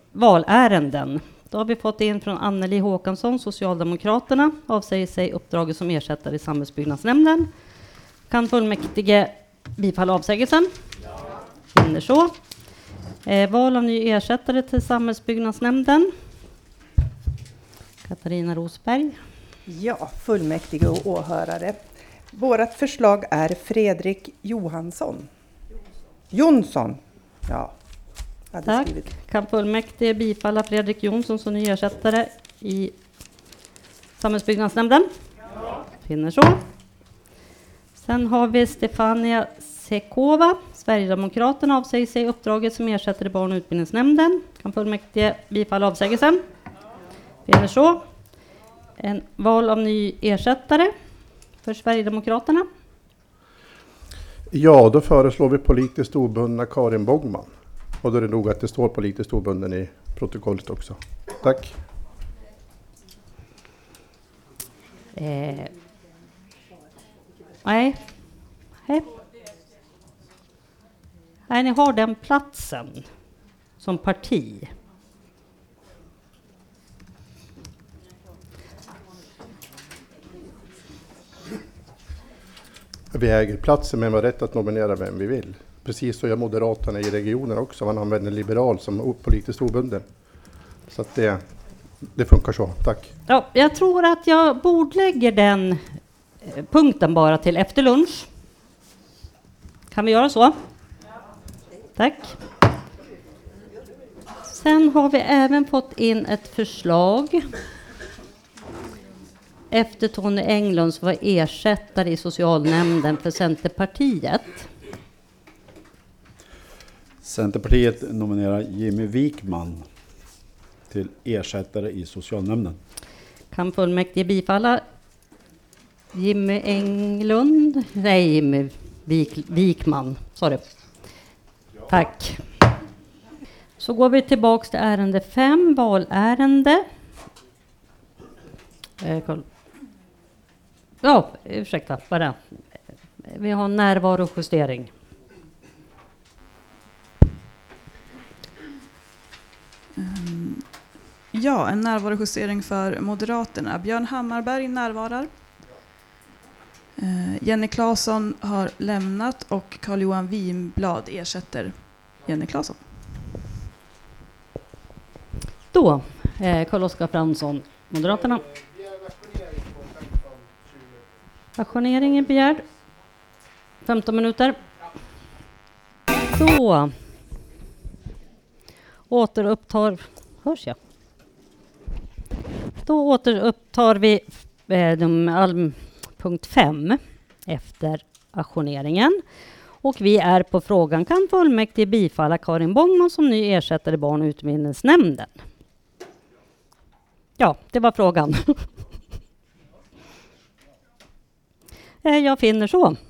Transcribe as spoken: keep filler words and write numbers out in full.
valärenden. Då har vi fått in från Anneli Håkansson, Socialdemokraterna, avsäger sig uppdraget som ersättare i samhällsbyggnadsnämnden. Kan fullmäktige bifalla avsägelsen? Ja. Finner så. Eh, val av ny ersättare till samhällsbyggnadsnämnden. Katarina Rosberg. Ja, fullmäktige och åhörare. Vårat förslag är Fredrik Johansson. Jonsson. Ja. Tack. Kan fullmäktige bifalla Fredrik Jonsson som ny ersättare i samhällsbyggnadsnämnden? Ja. Finner så. Sen har vi Stefania Sekova. Sverigedemokraterna avsäger sig uppdraget som ersättare i barn- och utbildningsnämnden. Kan fullmäktige bifalla avsägelsen? Ja. Finner så. En val av ny ersättare för Sverigedemokraterna. Ja, då föreslår vi politiskt obundna Karin Bogman. Och då är det nog att det står politiskt obunden i protokollet också. Tack. Eh. Nej. Nej. Nej, ni har den platsen som parti. Vi äger platsen men vi har rätt att nominera vem vi vill. Precis så gör Moderaterna i regionen också. Man använder liberal som politiskt obunden. Så att det, det funkar så. Tack. Ja, jag tror att jag bordlägger den eh, punkten bara till efter lunch. Kan vi göra så? Ja. Tack. Sen har vi även fått in ett förslag. Efter Tony Englund som var ersättare i socialnämnden för Centerpartiet. Centerpartiet nominerar Jimmy Wikman till ersättare i socialnämnden. Kan fullmäktige bifalla Jimmy Englund? Nej, Jimmy Wik, Wikman. Sorry. Tack. Så går vi tillbaka till ärende fem, valärende. Ja, ursäkta, bara. Vi har närvarojustering. Um, ja, en närvarojustering för Moderaterna. Björn Hammarberg närvarar. Uh, Jenny Claesson har lämnat och Carl-Johan Winblad ersätter Jenny Claesson. Då, eh, Carl-Oskar Fransson, Moderaterna. Ajournering är begärd. femton minuter. Då återupptar, hörs jag? Då återupptar vi eh, de, all, punkt fem efter ajourneringen. Och vi är på frågan, kan fullmäktige bifalla Karin Bogman som ny ersättare i barn- och utbildningsnämnden? Ja, det var frågan. Jag finner så.